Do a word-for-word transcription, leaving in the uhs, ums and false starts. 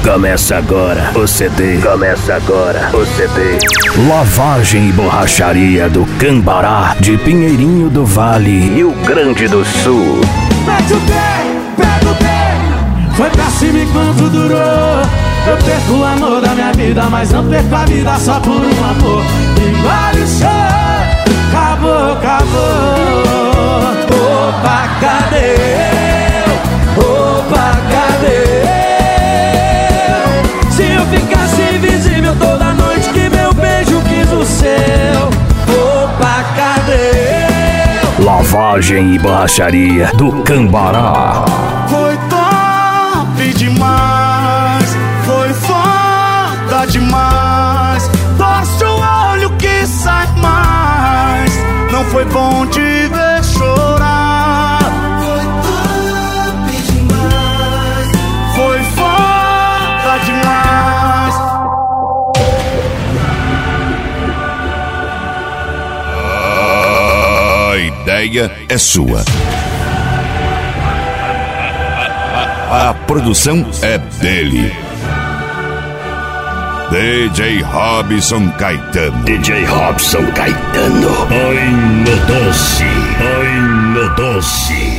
Começa agora o C D. Começa agora o C D. Lavagem e borracharia do Cambará, de Pinheirinho do Vale, Rio Grande do Sul. Mete o pé, pega o pé. Foi pra cima enquanto durou. Eu perco o amor da minha vida, mas não perco a vida só por um amor. Engole o chão, acabou, acabou. Opa, cadê eu? Opa, cadê eu? Se eu ficasse invisível toda noite, que meu beijo quis o seu. Opa, cadê eu? Lavagem e borracharia do Cambará. Foi top demais, foi foda demais. Torce o olho que sai mais. Não foi bom te ver chorar. Foi top demais, foi foda demais. A ideia é sua. A produção é dele. D J Robson Caetano. D J Robson Caetano. Ai, meu doce. Ai, meu doce.